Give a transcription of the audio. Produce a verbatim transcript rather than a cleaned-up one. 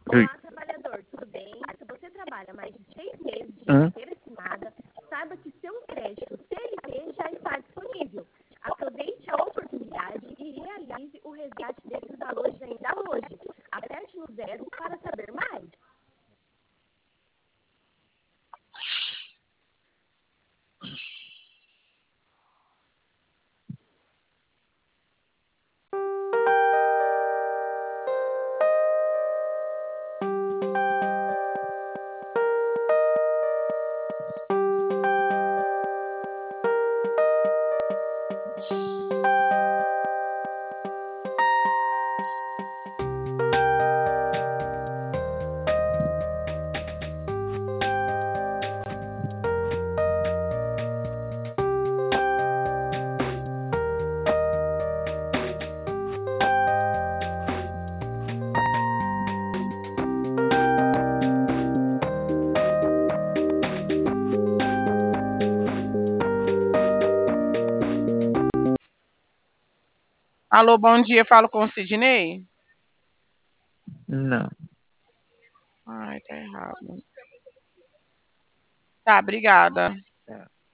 Oi. Olá, trabalhador, tudo bem? Se você trabalha mais de seis meses de Hã? carteira assinada, saiba que seu crédito C L T já está disponível. Aproveite a oportunidade e realize o resgate desses valores ainda hoje. Aperte no zero para saber mais. Alô, bom dia, falo com o Sidney? Não. Ai, tá errado. Tá, obrigada. Tá.